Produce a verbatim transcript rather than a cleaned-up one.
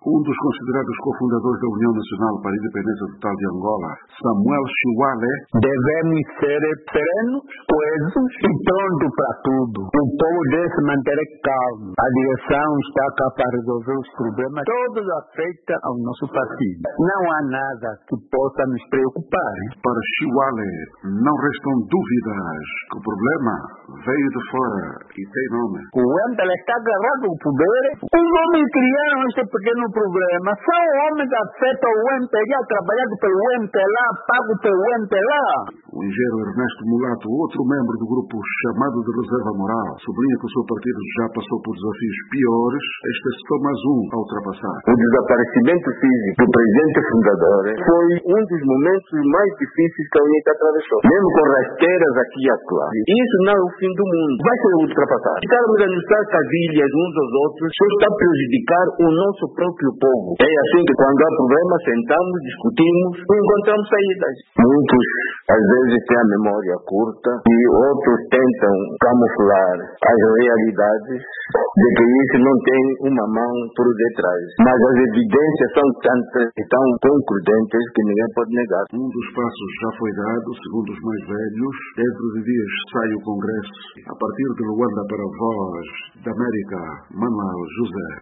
Um dos considerados cofundadores da União Nacional para a Independência Total de Angola, Samuel Chiwale: devemos ser serenos, coesos e prontos para tudo. O povo deve se manter calmo. A direção está cá para resolver os problemas. Todos afetam ao nosso partido. Não há nada que possa nos preocupar. Para Chiwale, não restam dúvidas que o problema veio de fora e tem nome. O M P L A está agarrado ao poder. Os homens criaram este pequeno problema. São homens que afetam o M P L A, trabalhado pelo M P L A, pago pelo M P L A. O engenheiro Ernesto Mulato, outro membro do grupo chamado de Reserva Moral, sublinha que o seu partido já passou por desafios piores. Este é só mais um a ultrapassar. O desaparecimento físico do presidente fundador foi um dos momentos mais difíceis que a U N I T atravessou. Mesmo com rasteiras aqui e acolá. Isso não é o fim do mundo. Vai ser ultrapassado. Estarmos a nos dar cavilhas uns aos outros só está a prejudicar o nosso próprio povo. É assim que quando há problema sentamos, discutimos e encontramos saídas. Muitos às vezes têm a memória curta e outros tentam camuflar as realidades de que isso não tem uma mão por detrás. Mas as evidências são tantas e tão concludentes que ninguém pode negar. Um dos passos já foi dado, segundo os mais velhos. Dentro de dias sai o Congresso. A partir de Luanda para a Voz da América, Manuel José.